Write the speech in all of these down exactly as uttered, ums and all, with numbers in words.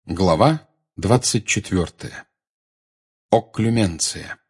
Глава двадцать четвертая. Окклюменция.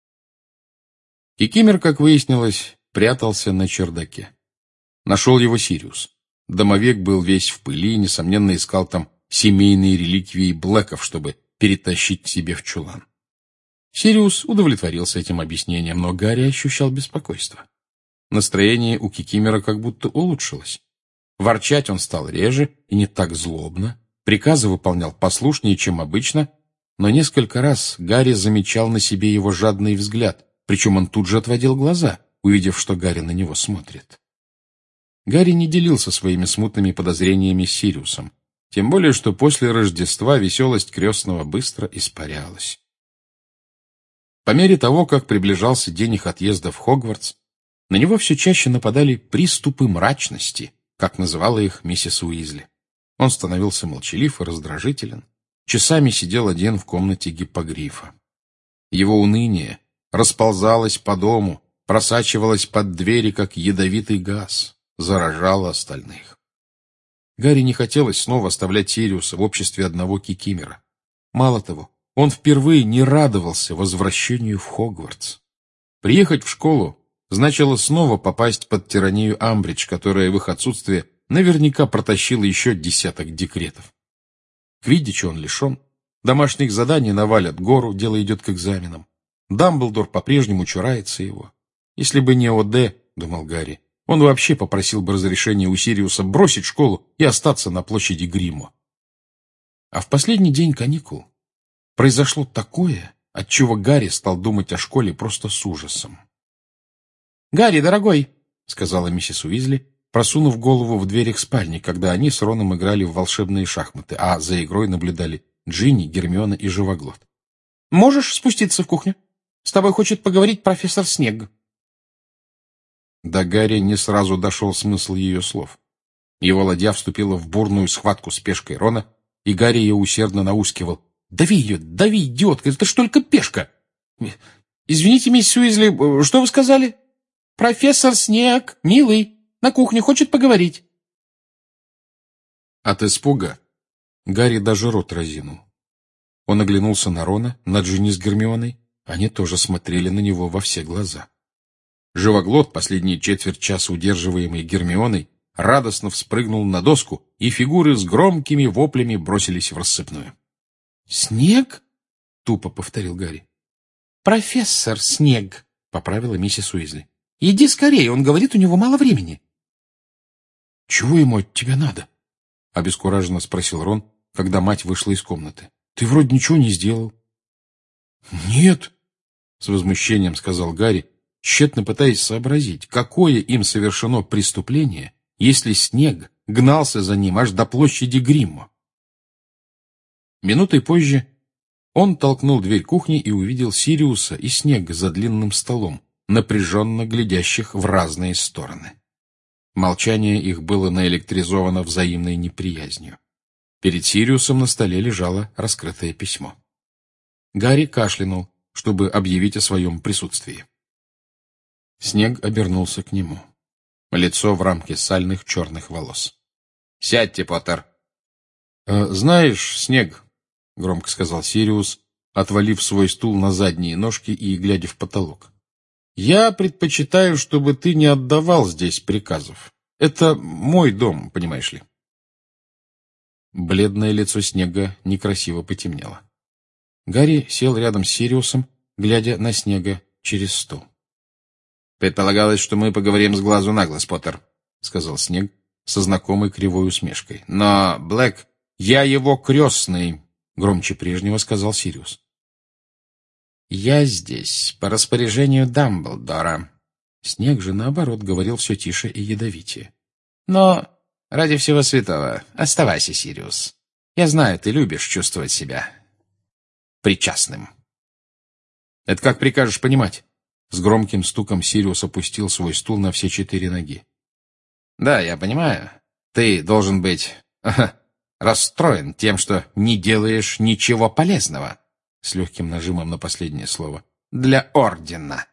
Кикимер, как выяснилось, прятался на чердаке. Нашел его Сириус. Домовик был весь в пыли и, несомненно, искал там семейные реликвии Блэков, чтобы перетащить к себе в чулан. Сириус удовлетворился этим объяснением, но Гарри ощущал беспокойство. Настроение у Кикимера как будто улучшилось. Ворчать он стал реже и не так злобно. Приказы выполнял послушнее, чем обычно, но несколько раз Гарри замечал на себе его жадный взгляд, причем он тут же отводил глаза, увидев, что Гарри на него смотрит. Гарри не делился своими смутными подозрениями с Сириусом, тем более, что после Рождества веселость крестного быстро испарялась. По мере того, как приближался день их отъезда в Хогвартс, на него все чаще нападали приступы мрачности, как называла их миссис Уизли. Он становился молчалив и раздражителен, часами сидел один в комнате гиппогрифа. Его уныние расползалось по дому, просачивалось под двери, как ядовитый газ, заражало остальных. Гарри не хотелось снова оставлять Сириуса в обществе одного Кикимера. Мало того, он впервые не радовался возвращению в Хогвартс. Приехать в школу значило снова попасть под тиранию Амбридж, которая в их отсутствие наверняка протащила еще десяток декретов. Квиддича он лишен, домашних заданий навалят гору, дело идет к экзаменам. Дамблдор по-прежнему чурается его. Если бы не ОД, думал Гарри, он вообще попросил бы разрешения у Сириуса бросить школу и остаться на площади Гриммо. А в последний день каникул произошло такое, отчего Гарри стал думать о школе просто с ужасом. «Гарри, дорогой», — сказала миссис Уизли, просунув голову в дверь их спальни, когда они с Роном играли в волшебные шахматы, а за игрой наблюдали Джинни, Гермиона и Живоглот. «Можешь спуститься в кухню? С тобой хочет поговорить профессор Снегг». До Гарри не сразу дошел смысл ее слов. Его ладья вступила в бурную схватку с пешкой Рона, и Гарри ее усердно наускивал. «Дави ее, дави, идиотка, это ж только пешка!» «Извините, миссис Уизли, что вы сказали?» «Профессор Снегг, милый, на кухне хочет поговорить». От испуга Гарри даже рот разинул. Он оглянулся на Рона, на Джинни с Гермионой. Они тоже смотрели на него во все глаза. Живоглот, последние четверть часа удерживаемый Гермионой, радостно вспрыгнул на доску, и фигуры с громкими воплями бросились в рассыпную. «Снегг?» — тупо повторил Гарри. «Профессор Снегг», — поправила миссис Уизли. «Иди скорее, он говорит, у него мало времени». «Чего ему от тебя надо?» — обескураженно спросил Рон, когда мать вышла из комнаты. «Ты вроде ничего не сделал». «Нет», — с возмущением сказал Гарри, тщетно пытаясь сообразить, какое им совершено преступление, если Снегг гнался за ним аж до площади Гриммо. Минутой позже он толкнул дверь кухни и увидел Сириуса и Снегга за длинным столом, напряженно глядящих в разные стороны. Молчание их было наэлектризовано взаимной неприязнью. Перед Сириусом на столе лежало раскрытое письмо. Гарри кашлянул, чтобы объявить о своем присутствии. Снегг обернулся к нему. Лицо в рамке сальных черных волос. «Сядьте, Поттер!» «Э, «Знаешь, Снегг», — громко сказал Сириус, отвалив свой стул на задние ножки и глядя в потолок, «я предпочитаю, чтобы ты не отдавал здесь приказов. Это мой дом, понимаешь ли». Бледное лицо Снегга некрасиво потемнело. Гарри сел рядом с Сириусом, глядя на Снегга через стол. «Предполагалось, что мы поговорим с глазу на глаз, Поттер», — сказал Снегг со знакомой кривой усмешкой. «Но, Блэк, я его крестный», — громче прежнего сказал Сириус. «Я здесь по распоряжению Дамблдора». Снегг же, наоборот, говорил все тише и ядовитее. «Но ради всего святого оставайся, Сириус. Я знаю, ты любишь чувствовать себя причастным». «Это как прикажешь понимать?» С громким стуком Сириус опустил свой стул на все четыре ноги. «Да, я понимаю. Ты должен быть ага, расстроен тем, что не делаешь ничего полезного», с легким нажимом на последнее слово, «для Ордена».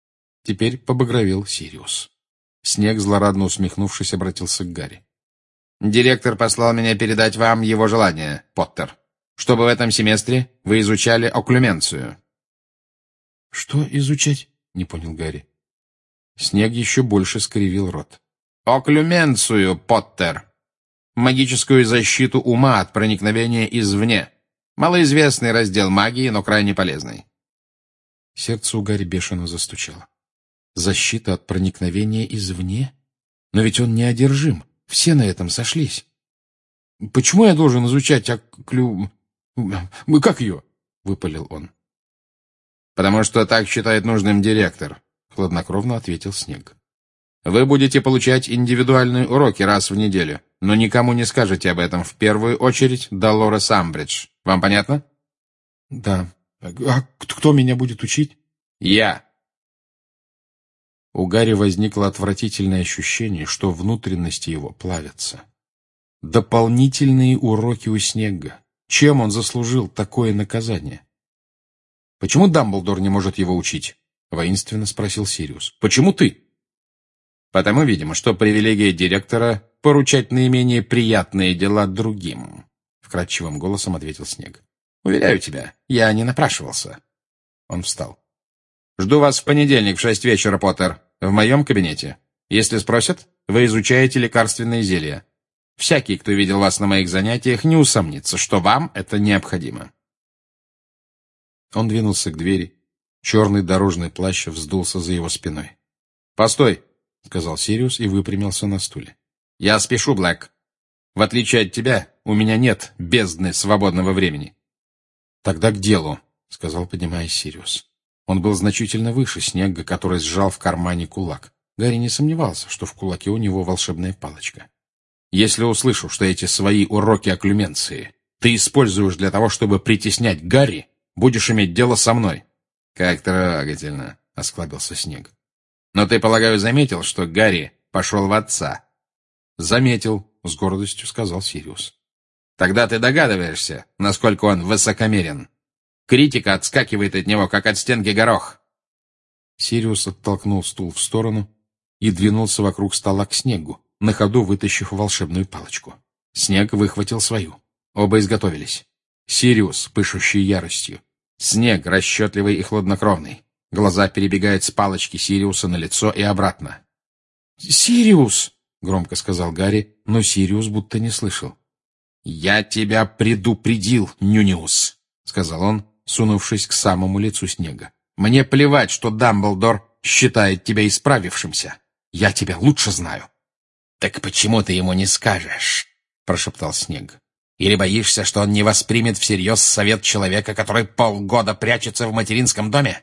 Теперь побагровел Сириус. Снегг, злорадно усмехнувшись, обратился к Гарри. Директор послал меня передать вам его желание, Поттер, чтобы в этом семестре вы изучали окклюменцию». «Что изучать?» — не понял Гарри. Снег еще больше скривил рот. «Окклюменцию, Поттер. Магическую защиту ума от проникновения извне. Малоизвестный раздел магии, но крайне полезный». Сердце у Гарри бешено застучало. Защита от проникновения извне? Но ведь он неодержим. Все на этом сошлись. Почему я должен изучать окклю... Как ее? — выпалил он. «Потому что так считает нужным директор», — хладнокровно ответил Снег. «Вы будете получать индивидуальные уроки раз в неделю, но никому не скажете об этом, в первую очередь Долорес Амбридж. Вам понятно?» «Да. А кто меня будет учить?» «Я». У Гарри возникло отвратительное ощущение, что внутренности его плавятся. Дополнительные уроки у Снегга. Чем он заслужил такое наказание? «Почему Дамблдор не может его учить?» — воинственно спросил Сириус. «Почему ты?» «Потому, видимо, что привилегия директора — поручать наименее приятные дела другим», — вкрадчивым голосом ответил Снег. «Уверяю тебя, я не напрашивался». Он встал. «Жду вас в понедельник в шесть вечера, Поттер, в моем кабинете. Если спросят, вы изучаете лекарственные зелья. Всякий, кто видел вас на моих занятиях, не усомнится, что вам это необходимо». Он двинулся к двери. Черный дорожный плащ вздулся за его спиной. «Постой!» — сказал Сириус и выпрямился на стуле. «Я спешу, Блэк. В отличие от тебя, у меня нет бездны свободного времени». «Тогда к делу», — сказал, поднимаясь Сириус. Он был значительно выше Снегга, который сжал в кармане кулак. Гарри не сомневался, что в кулаке у него волшебная палочка. «Если услышу, что эти свои уроки окклюменции ты используешь для того, чтобы притеснять Гарри, будешь иметь дело со мной». «Как трогательно», — осклабился Снег. «Но ты, полагаю, заметил, что Гарри пошел в отца?» «Заметил», — с гордостью сказал Сириус. «Тогда ты догадываешься, насколько он высокомерен. Критика отскакивает от него, как от стенки горох». Сириус оттолкнул стул в сторону и двинулся вокруг стола к Снеггу, на ходу вытащив волшебную палочку. Снег выхватил свою. Оба изготовились. Сириус, пышущий яростью. Снег, расчетливый и хладнокровный. Глаза перебегают с палочки Сириуса на лицо и обратно. «Сириус!» — громко сказал Гарри, но Сириус будто не слышал. «Я тебя предупредил, Нюниус!» — сказал он, сунувшись к самому лицу Снега. «Мне плевать, что Дамблдор считает тебя исправившимся. Я тебя лучше знаю». «Так почему ты ему не скажешь?» — прошептал Снег. «Или боишься, что он не воспримет всерьез совет человека, который полгода прячется в материнском доме?»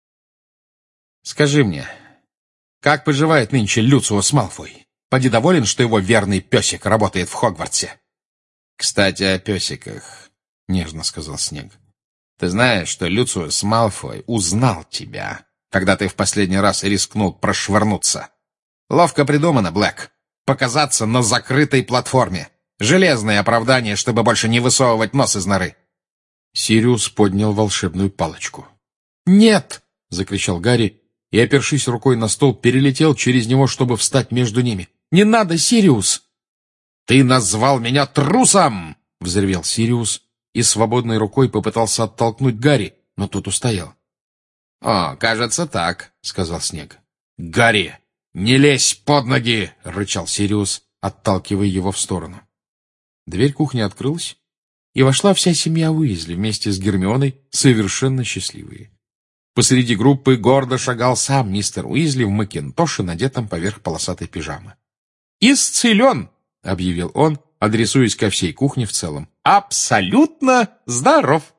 «Скажи мне, как поживает нынче Люциус Малфой? Поди доволен, что его верный песик работает в Хогвартсе?» «Кстати, о песиках», — нежно сказал Снег. «Ты знаешь, что Люциус Малфой узнал тебя, когда ты в последний раз рискнул прошвырнуться? Ловко придумано, Блэк. Показаться на закрытой платформе. Железное оправдание, чтобы больше не высовывать нос из норы». Сириус поднял волшебную палочку. «Нет!» — закричал Гарри и, опершись рукой на стол, перелетел через него, чтобы встать между ними. «Не надо, Сириус!» «Ты назвал меня трусом!» — взревел Сириус и свободной рукой попытался оттолкнуть Гарри, но тот устоял. «О, кажется, так», — сказал Снег. «Гарри, не лезь под ноги!» — рычал Сириус, отталкивая его в сторону. Дверь кухни открылась, и вошла вся семья Уизли вместе с Гермионой, совершенно счастливые. Посреди группы гордо шагал сам мистер Уизли в макинтоше, надетом поверх полосатой пижамы. «Исцелен!» — объявил он, адресуясь ко всей кухне в целом. «Абсолютно здоров!»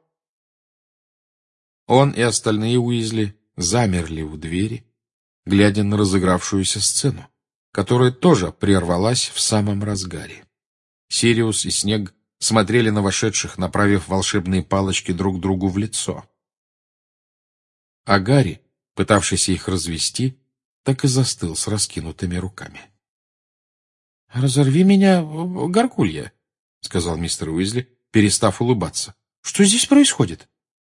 Он и остальные Уизли замерли у двери, глядя на разыгравшуюся сцену, которая тоже прервалась в самом разгаре. Сириус и Снег смотрели на вошедших, направив волшебные палочки друг другу в лицо. А Гарри, пытавшийся их развести, так и застыл с раскинутыми руками. — Разорви меня, горгулья, — сказал мистер Уизли, перестав улыбаться. — Что здесь происходит?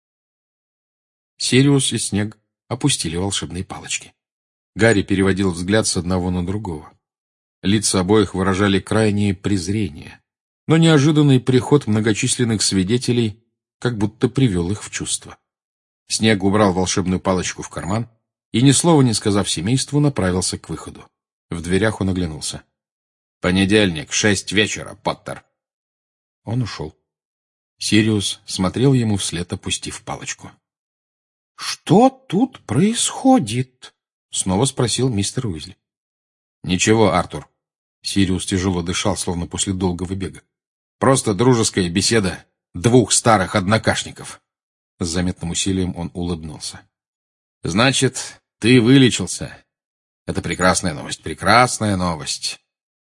Сириус и Снег опустили волшебные палочки. Гарри переводил взгляд с одного на другого. Лица обоих выражали крайнее презрение, но неожиданный приход многочисленных свидетелей как будто привел их в чувство. Снег убрал волшебную палочку в карман и, ни слова не сказав семейству, направился к выходу. В дверях он оглянулся. «Понедельник, шесть вечера, Поттер». Он ушел. Сириус смотрел ему вслед, опустив палочку. — Что тут происходит? — снова спросил мистер Уизли. — Ничего, Артур. Сириус тяжело дышал, словно после долгого бега. — Просто дружеская беседа двух старых однокашников. С заметным усилием он улыбнулся. — Значит, ты вылечился. Это прекрасная новость, прекрасная новость.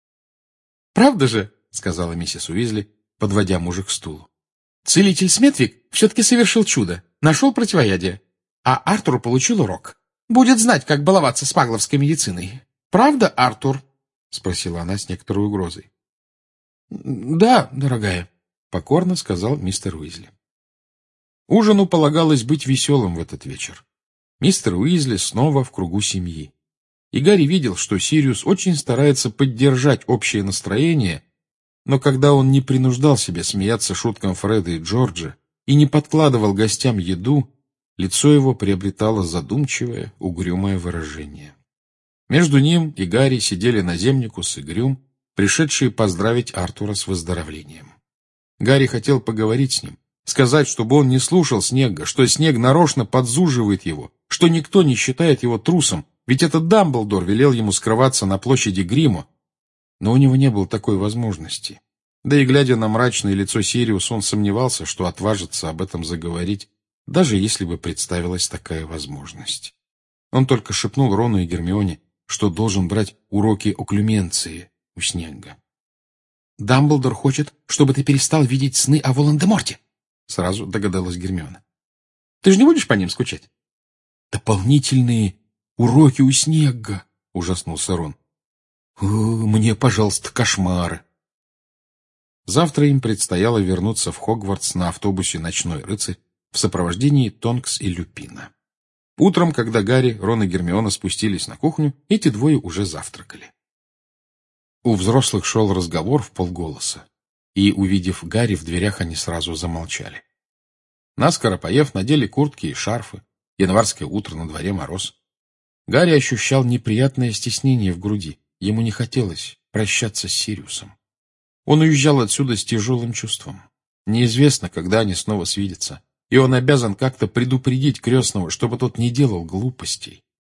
— Правда же? — сказала миссис Уизли, подводя мужа к стулу. — Целитель Сметвик все-таки совершил чудо, нашел противоядие. А Артур получил урок. Будет знать, как баловаться с магловской медициной. Правда, Артур? — спросила она с некоторой угрозой. — Да, дорогая, — покорно сказал мистер Уизли. Ужину полагалось быть веселым в этот вечер. Мистер Уизли снова в кругу семьи. И Гарри видел, что Сириус очень старается поддержать общее настроение, но когда он не принуждал себя смеяться шуткам Фреда и Джорджа и не подкладывал гостям еду, лицо его приобретало задумчивое, угрюмое выражение. Между ним и Гарри сидели наземникус и Грюм, пришедшие поздравить Артура с выздоровлением. Гарри хотел поговорить с ним, сказать, чтобы он не слушал Снегга, что Снегг нарочно подзуживает его, что никто не считает его трусом, ведь этот Дамблдор велел ему скрываться на площади Гриммо. Но у него не было такой возможности. Да и, глядя на мрачное лицо Сириуса, он сомневался, что отважится об этом заговорить, даже если бы представилась такая возможность. Он только шепнул Рону и Гермионе, что должен брать уроки окклюменции у Снегга. — Дамблдор хочет, чтобы ты перестал видеть сны о Волан-де-Морте, — сразу догадалась Гермиона. — Ты же не будешь по ним скучать? — Дополнительные уроки у Снегга, — ужаснулся Рон. — Мне, пожалуйста, кошмары. Завтра им предстояло вернуться в Хогвартс на автобусе «Ночной рыцарь» в сопровождении Тонкс и Люпина. Утром, когда Гарри, Рон и Гермиона спустились на кухню, эти двое уже завтракали. У взрослых шел разговор вполголоса, и, увидев Гарри в дверях, они сразу замолчали. Наскоро поев, надели куртки и шарфы. Январское утро, на дворе мороз. Гарри ощущал неприятное стеснение в груди. Ему не хотелось прощаться с Сириусом. Он уезжал отсюда с тяжелым чувством. Неизвестно, когда они снова свидятся, и он обязан как-то предупредить крестного, чтобы тот не делал глупостей.